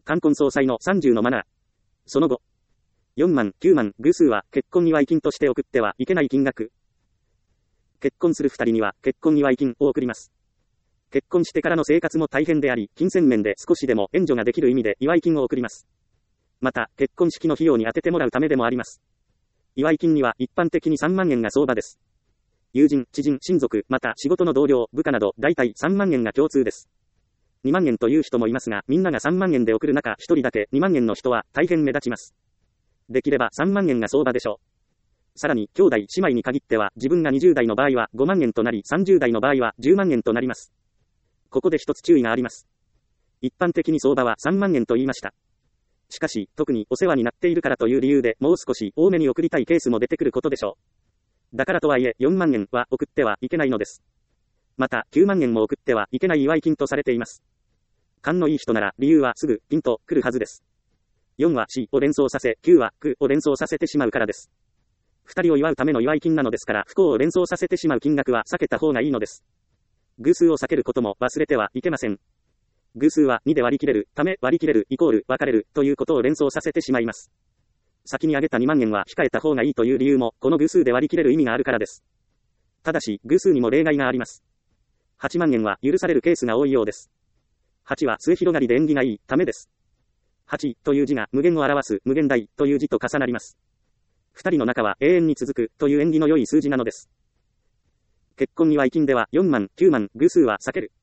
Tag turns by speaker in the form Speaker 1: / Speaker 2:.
Speaker 1: 冠婚葬祭の30のマナー。その後。4万、9万、偶数は結婚祝い金として送ってはいけない金額。結婚する2人には結婚祝い金を送ります。結婚してからの生活も大変であり、金銭面で少しでも援助ができる意味で祝い金を送ります。また、結婚式の費用に充ててもらうためでもあります。祝い金には一般的に3万円が相場です。友人、知人、親族、また仕事の同僚、部下など、大体3万円が共通です。2万円という人もいますが、みんなが3万円で送る中、1人だけ2万円の人は大変目立ちます。できれば3万円が相場でしょう。さらに、兄弟、姉妹に限っては、自分が20代の場合は5万円となり、30代の場合は10万円となります。ここで一つ注意があります。一般的に相場は3万円と言いました。しかし、特にお世話になっているからという理由でもう少し多めに送りたいケースも出てくることでしょう。だからとはいえ4万円は送ってはいけないのです。また、9万円も送ってはいけない祝い金とされています。勘のいい人なら理由はすぐピンと来るはずです。4は死を連想させ、9は苦を連想させてしまうからです。2人を祝うための祝い金なのですから、不幸を連想させてしまう金額は避けた方がいいのです。偶数を避けることも忘れてはいけません。偶数は2で割り切れる、ため割り切れるイコール分かれるということを連想させてしまいます。先に挙げた2万円は控えた方がいいという理由も、この偶数で割り切れる意味があるからです。ただし、偶数にも例外があります。8万円は許されるケースが多いようです。8は末広がりで縁起がいいためです。8という字が無限を表す無限大という字と重なります。2人の仲は永遠に続くという縁起の良い数字なのです。結婚祝い金では4万、9万、偶数は避ける。